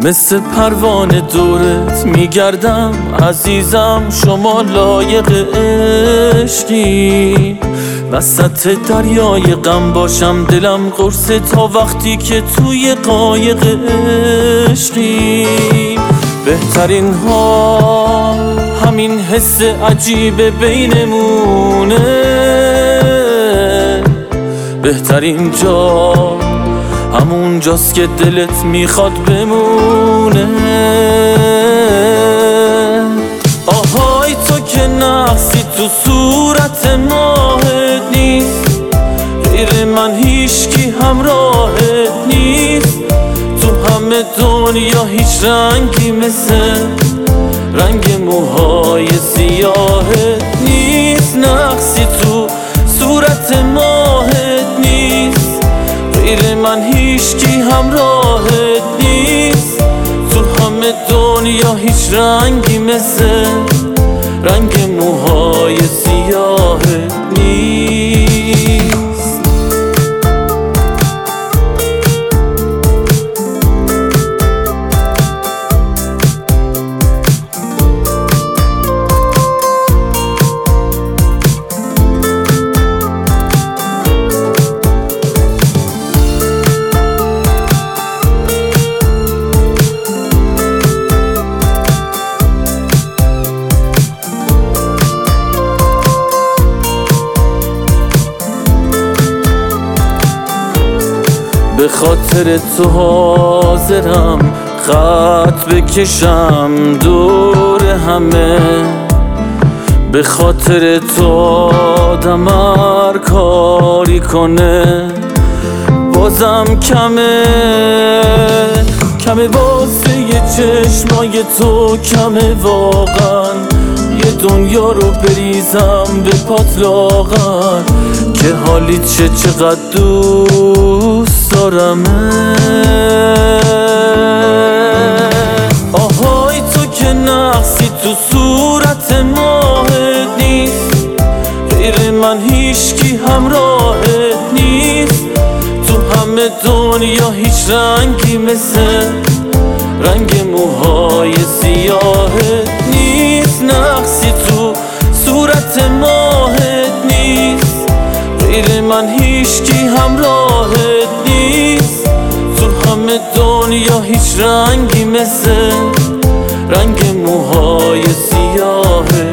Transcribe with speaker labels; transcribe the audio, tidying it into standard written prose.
Speaker 1: مثل پروانه دورت میگردم عزیزم، شما لایق عشقی. وسط دریای غم باشم دلم قرص تا وقتی که توی قایق عشقی. بهترین ها همین حس عجیب بینمونه، بهترین جا همون جاست که دلت میخواد بمونه. آهای تو که نقصی تو صورت ماهت نیست، غیر من هیچکی همراهت نیست. تو همه دنیا هیچ رنگی مثل رنگ موهای سیاهت نیست. نقصی تو صورت ماهت نیست، غیر من هیچکی همراهت نیست. تو همه دنیا هیچ رنگی مثل رنگ موهای سیاهت نیست. به خاطر تو حاضرم خط بکشم دور همه، به خاطر تو آدم هر کاری کنه. بازم کمه واسه یه چشمای تو، کمه واقعا یه دنیا رو بریزم به پات لاغر، که حالیت چقدر دوست دارمه. آهای تو که نقصی تو صورت ماهت نیست، غیر من هیچکی همراهت نیست. تو همه دنیا هیچ رنگی مثل رنگ موهای سیاهت نیست. نقصی تو صورت ماهت نیست، غیر من هیچکی همراهت نیست. تو همه دنیا هیچ رنگی مثل رنگ موهای سیاهت